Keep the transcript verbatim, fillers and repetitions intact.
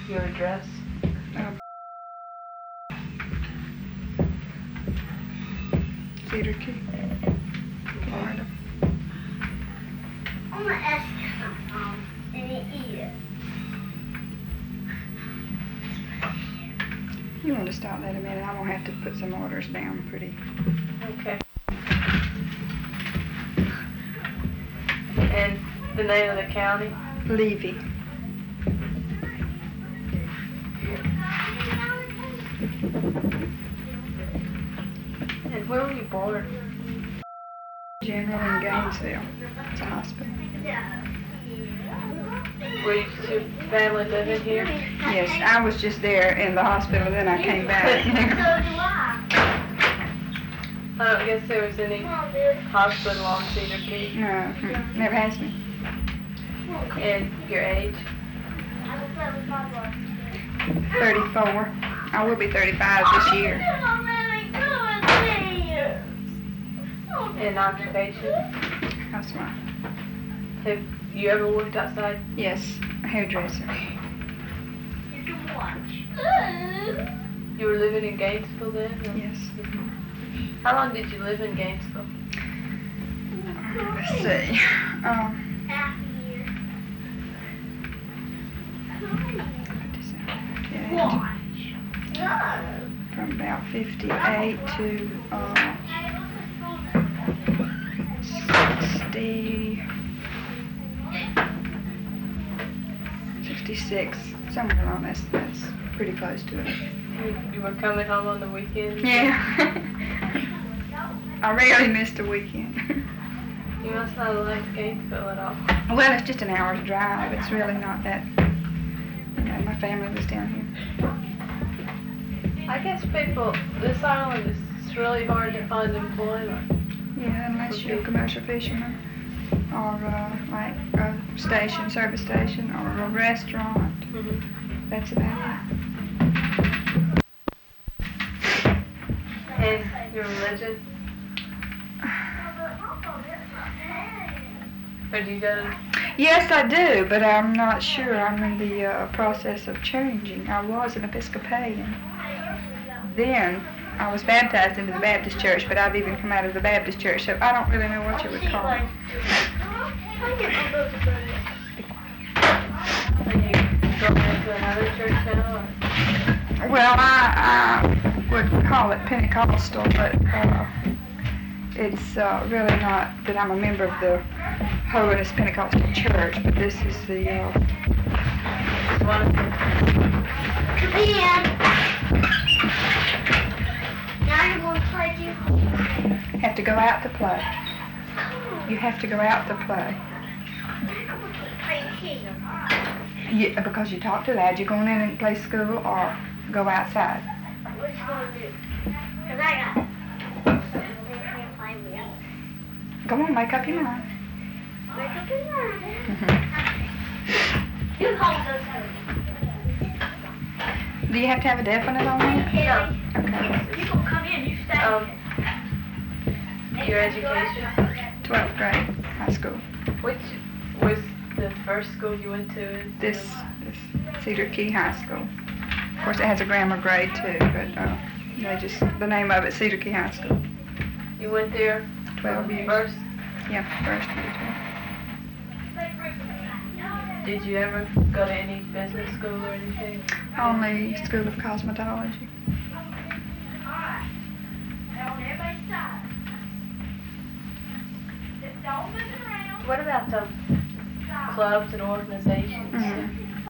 Your address? Uh, Cedar Key, Florida. I'm gonna ask you something, and you eat it. You want to stop that a minute? I'm gonna have to put some orders down pretty. Okay. And the name of the county? Levy. And where were you born? General in Gainesville. It's a hospital. Were you your family living here? Yes, I was just there in the hospital, then I came back. I don't guess there was any hospital on Cedar Key. No, mm, never has been. And your age? thirty-four. I will be thirty-five this year. And occupation? Housewife. Have you ever worked outside? Yes, a hairdresser. You were living in Gainesville then? or- Yes. How long did you live in Gainesville? Let's see. Um, yeah, from about fifty-eight to uh, sixty, sixty-six, somewhere around that's that's pretty close to it. You, you were coming home on the weekends? Yeah. I rarely missed a weekend. You must not like Gainesville at all. Well, it's just an hour's drive. It's really not that. You know, my family was down here. I guess people, this island is it's really hard to find employment. Yeah, unless you're a commercial fisherman or uh, like a station, service station, or a restaurant. Mm-hmm. That's about And your religion? Or do you go to... it. Yes, I do, but I'm not sure. I'm in the uh, process of changing. I was an Episcopalian. Then I was baptized into the Baptist church, but I've even come out of the Baptist church, so I don't really know what you would call it. Are you going into another church now? Or? Well, I, I would call it Pentecostal, but uh, it's uh, really not that I'm a member of the Holiness Pentecostal Church, but this is the... Uh, One of them. Come in. Now you're going to play you. have to go out to play. You have to go out to play. Yeah, because you talk too loud. You're going in and play school or go outside. What you going to do? Because I got Go on, make up your mind. Make up your mind. Mm-hmm. You hold those hands. Do you have to have a definite on that? Yeah. Okay. You gonna come in, you stay. Um, your education? twelfth grade, high school. Which was the first school you went to? in- This, this Cedar Key High School. Of course, it has a grammar grade too, but uh, they just, the name of it, Cedar Key High School. You went there twelve years. first? Yeah, first year. Did you ever go to any business school or anything? Only School of Cosmetology. What about the clubs and organizations? Mm-hmm.